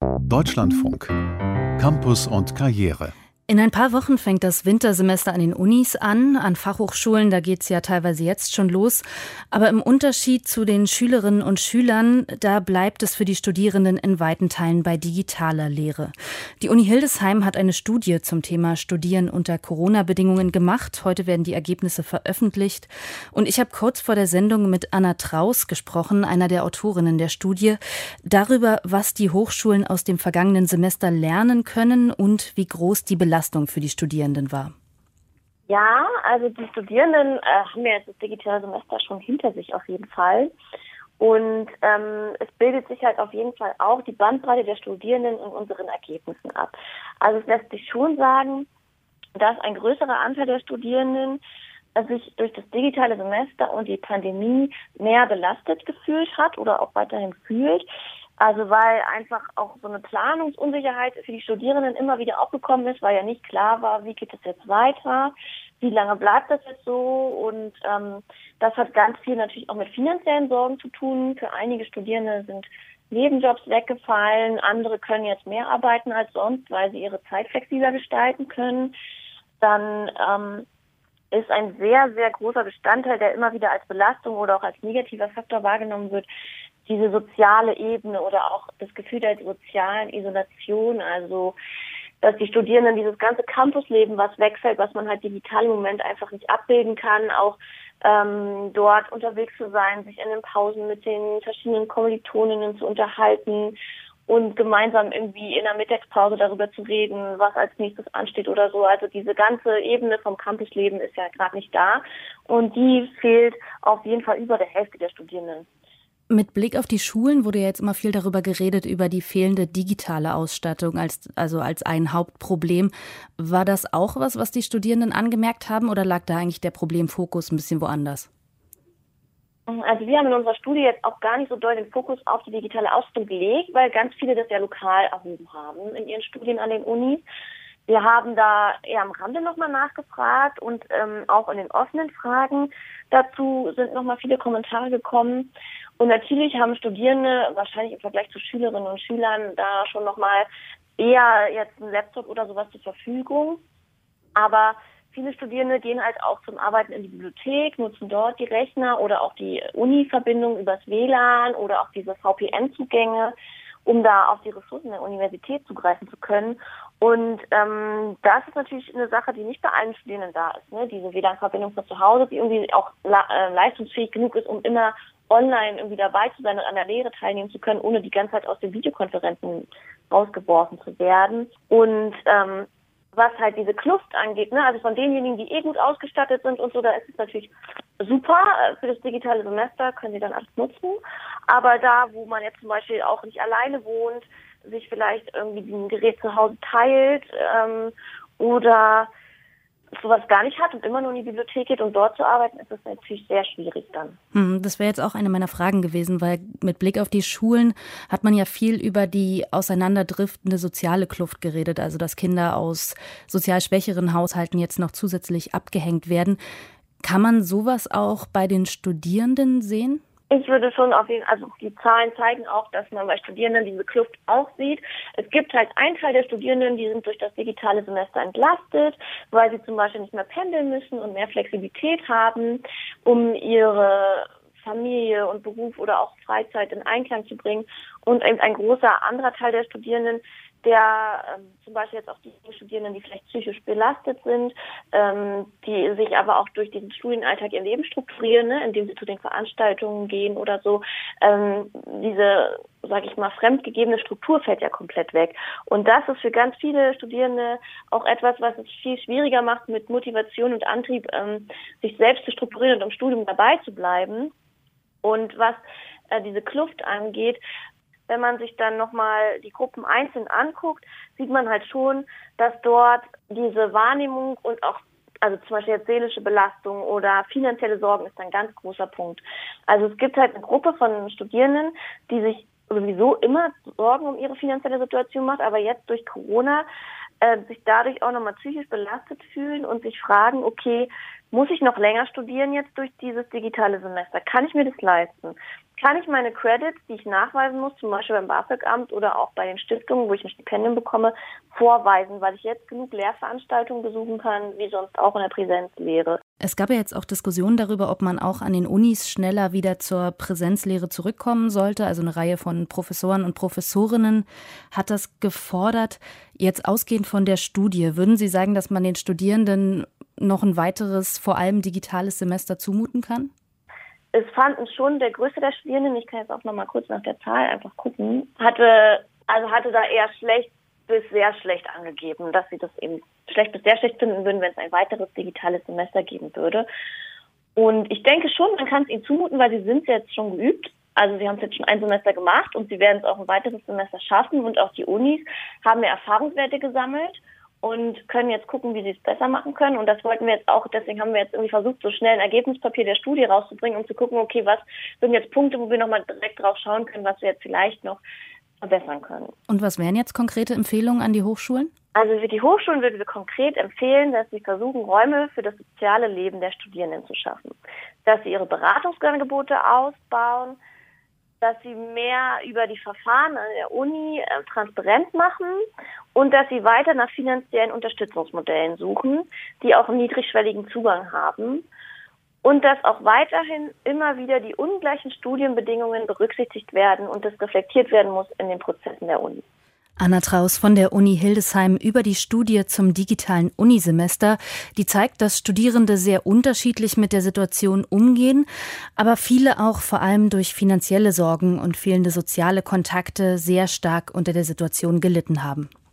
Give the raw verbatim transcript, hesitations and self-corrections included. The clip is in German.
Deutschlandfunk. Campus und Karriere. In ein paar Wochen fängt das Wintersemester an den Unis an. An Fachhochschulen, da geht es ja teilweise jetzt schon los. Aber im Unterschied zu den Schülerinnen und Schülern, da bleibt es für die Studierenden in weiten Teilen bei digitaler Lehre. Die Uni Hildesheim hat eine Studie zum Thema Studieren unter Corona-Bedingungen gemacht. Heute werden die Ergebnisse veröffentlicht. Und ich habe kurz vor der Sendung mit Anna Traus gesprochen, einer der Autorinnen der Studie, darüber, was die Hochschulen aus dem vergangenen Semester lernen können und wie groß die Belastung Belastung für die Studierenden war. Ja, also die Studierenden äh, haben ja jetzt das digitale Semester schon hinter sich auf jeden Fall. Und ähm, es bildet sich halt auf jeden Fall auch die Bandbreite der Studierenden in unseren Ergebnissen ab. Also es lässt sich schon sagen, dass ein größerer Anteil der Studierenden sich durch das digitale Semester und die Pandemie mehr belastet gefühlt hat oder auch weiterhin fühlt. Also weil einfach auch so eine Planungsunsicherheit für die Studierenden immer wieder aufgekommen ist, weil ja nicht klar war, wie geht es jetzt weiter, wie lange bleibt das jetzt so, und ähm, das hat ganz viel natürlich auch mit finanziellen Sorgen zu tun. Für einige Studierende sind Nebenjobs weggefallen, andere können jetzt mehr arbeiten als sonst, weil sie ihre Zeit flexibler gestalten können. Dann ähm, ist ein sehr, sehr großer Bestandteil, der immer wieder als Belastung oder auch als negativer Faktor wahrgenommen wird, diese soziale Ebene oder auch das Gefühl der sozialen Isolation, also dass die Studierenden dieses ganze Campusleben, was wegfällt, was man halt digital im Moment einfach nicht abbilden kann, auch ähm, dort unterwegs zu sein, sich in den Pausen mit den verschiedenen Kommilitoninnen zu unterhalten und gemeinsam irgendwie in der Mittagspause darüber zu reden, was als nächstes ansteht oder so. Also diese ganze Ebene vom Campusleben ist ja gerade nicht da, und die fehlt auf jeden Fall über der Hälfte der Studierenden. Mit Blick auf die Schulen wurde ja jetzt immer viel darüber geredet, über die fehlende digitale Ausstattung, als, also als ein Hauptproblem. War das auch was, was die Studierenden angemerkt haben, oder lag da eigentlich der Problemfokus ein bisschen woanders? Also wir haben in unserer Studie jetzt auch gar nicht so doll den Fokus auf die digitale Ausstattung gelegt, weil ganz viele das ja lokal erhoben haben in ihren Studien an den Unis. Wir haben da eher am Rande nochmal nachgefragt, und ähm, auch in den offenen Fragen dazu sind nochmal viele Kommentare gekommen. Und natürlich haben Studierende wahrscheinlich im Vergleich zu Schülerinnen und Schülern da schon nochmal eher jetzt einen Laptop oder sowas zur Verfügung. Aber viele Studierende gehen halt auch zum Arbeiten in die Bibliothek, nutzen dort die Rechner oder auch die Uni-Verbindung übers W L A N oder auch diese V P N-Zugänge, um da auf die Ressourcen der Universität zugreifen zu können. Und ähm, das ist natürlich eine Sache, die nicht bei allen Studierenden da ist, ne? Diese W L A N-Verbindung von zu Hause, die irgendwie auch la- äh, leistungsfähig genug ist, um immer online irgendwie dabei zu sein und an der Lehre teilnehmen zu können, ohne die ganze Zeit aus den Videokonferenzen rausgeworfen zu werden. Und ähm, was halt diese Kluft angeht, ne, also von denjenigen, die eh gut ausgestattet sind und so, da ist es natürlich super. Für das digitale Semester können sie dann alles nutzen. Aber da, wo man jetzt zum Beispiel auch nicht alleine wohnt, sich vielleicht irgendwie ein Gerät zu Hause teilt ähm, oder sowas gar nicht hat und immer nur in die Bibliothek geht, um dort zu arbeiten, ist das natürlich sehr schwierig dann. Hm, das wäre jetzt auch eine meiner Fragen gewesen, weil mit Blick auf die Schulen hat man ja viel über die auseinanderdriftende soziale Kluft geredet, also dass Kinder aus sozial schwächeren Haushalten jetzt noch zusätzlich abgehängt werden. Kann man sowas auch bei den Studierenden sehen? Ich würde schon auf jeden Fall, also die Zahlen zeigen auch, dass man bei Studierenden diese Kluft auch sieht. Es gibt halt einen Teil der Studierenden, die sind durch das digitale Semester entlastet, weil sie zum Beispiel nicht mehr pendeln müssen und mehr Flexibilität haben, um ihre Familie und Beruf oder auch Freizeit in Einklang zu bringen. Und eben ein großer anderer Teil der Studierenden, der ähm, zum Beispiel jetzt auch die Studierenden, die vielleicht psychisch belastet sind, ähm, die sich aber auch durch diesen Studienalltag ihr Leben strukturieren, ne, indem sie zu den Veranstaltungen gehen oder so, ähm, diese, sage ich mal, fremdgegebene Struktur fällt ja komplett weg. Und das ist für ganz viele Studierende auch etwas, was es viel schwieriger macht, mit Motivation und Antrieb, ähm, sich selbst zu strukturieren und im Studium dabei zu bleiben. Und was äh, diese Kluft angeht, wenn man sich dann nochmal die Gruppen einzeln anguckt, sieht man halt schon, dass dort diese Wahrnehmung und auch, also zum Beispiel jetzt seelische Belastung oder finanzielle Sorgen ist ein ganz großer Punkt. Also es gibt halt eine Gruppe von Studierenden, die sich sowieso immer Sorgen um ihre finanzielle Situation macht, aber jetzt durch Corona äh, sich dadurch auch nochmal psychisch belastet fühlen und sich fragen, okay, muss ich noch länger studieren jetzt durch dieses digitale Semester? Kann ich mir das leisten? kann ich meine Credits, die ich nachweisen muss, zum Beispiel beim BAföG-Amt oder auch bei den Stiftungen, wo ich ein Stipendium bekomme, vorweisen, weil ich jetzt genug Lehrveranstaltungen besuchen kann, wie sonst auch in der Präsenzlehre. Es gab ja jetzt auch Diskussionen darüber, ob man auch an den Unis schneller wieder zur Präsenzlehre zurückkommen sollte. Also eine Reihe von Professoren und Professorinnen hat das gefordert. Jetzt ausgehend von der Studie, würden Sie sagen, dass man den Studierenden noch ein weiteres, vor allem digitales Semester zumuten kann? Es fanden schon der größte der Studierenden, ich kann jetzt auch noch mal kurz nach der Zahl einfach gucken, hatte, also hatte da eher schlecht bis sehr schlecht angegeben, dass sie das eben schlecht bis sehr schlecht finden würden, wenn es ein weiteres digitales Semester geben würde. Und ich denke schon, man kann es ihnen zumuten, weil sie sind es jetzt schon geübt. Also sie haben es jetzt schon ein Semester gemacht und sie werden es auch ein weiteres Semester schaffen. Und auch die Unis haben ja Erfahrungswerte gesammelt und können jetzt gucken, wie sie es besser machen können. Und das wollten wir jetzt auch, deswegen haben wir jetzt irgendwie versucht, so schnell ein Ergebnispapier der Studie rauszubringen, um zu gucken, okay, was sind jetzt Punkte, wo wir nochmal direkt drauf schauen können, was wir jetzt vielleicht noch verbessern können. Und was wären jetzt konkrete Empfehlungen an die Hochschulen? Also für die Hochschulen würden wir konkret empfehlen, dass sie versuchen, Räume für das soziale Leben der Studierenden zu schaffen. Dass sie ihre Beratungsangebote ausbauen, dass sie mehr über die Verfahren an der Uni äh, transparent machen und dass sie weiter nach finanziellen Unterstützungsmodellen suchen, die auch einen niedrigschwelligen Zugang haben. Und dass auch weiterhin immer wieder die ungleichen Studienbedingungen berücksichtigt werden und das reflektiert werden muss in den Prozessen der Uni. Anna Traus von der Uni Hildesheim über die Studie zum digitalen Unisemester. Die zeigt, dass Studierende sehr unterschiedlich mit der Situation umgehen, aber viele auch vor allem durch finanzielle Sorgen und fehlende soziale Kontakte sehr stark unter der Situation gelitten haben.